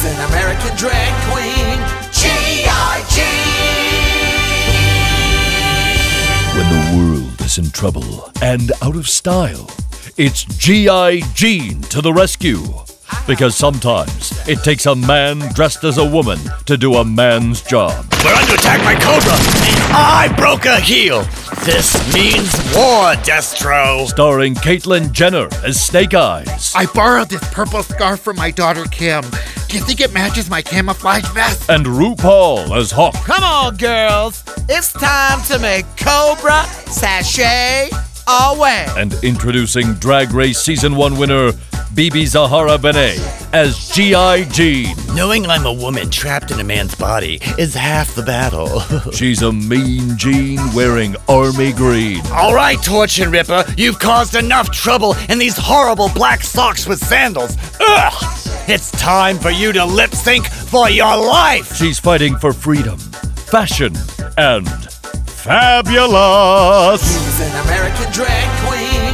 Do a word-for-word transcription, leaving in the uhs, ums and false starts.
She's an American drag queen. G I Jean. When the world is in trouble and out of style, it's G I Jean to the rescue. Because sometimes it takes a man dressed as a woman to do a man's job. We're under attack by Cobra, and I broke a heel. This means war, Destro. Starring Caitlyn Jenner as Snake Eyes. I borrowed this purple scarf from my daughter Kim. Do you think it matches my camouflage vest? And RuPaul as Hawk. Come on, girls. It's time to make Cobra sashay away. And introducing Drag Race Season one winner Bibi Zahara Benet as G I Jean. Knowing I'm a woman trapped in a man's body is half the battle. She's a mean Jean wearing army green. All right, Torch and Ripper, you've caused enough trouble in these horrible black socks with sandals. Ugh! It's time for you to lip sync for your life. She's fighting for freedom, fashion, and fabulous. She's an American drag queen.